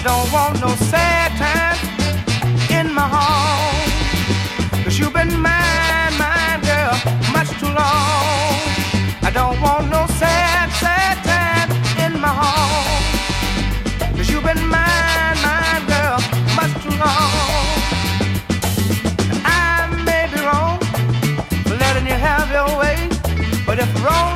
don't want no sad times in my home. 'Cause you've been mine, girl, much too long. I don't want no sad times in my home. 'Cause you've been mine, girl, much too long. I may be wrong for letting you have your way, but if wrong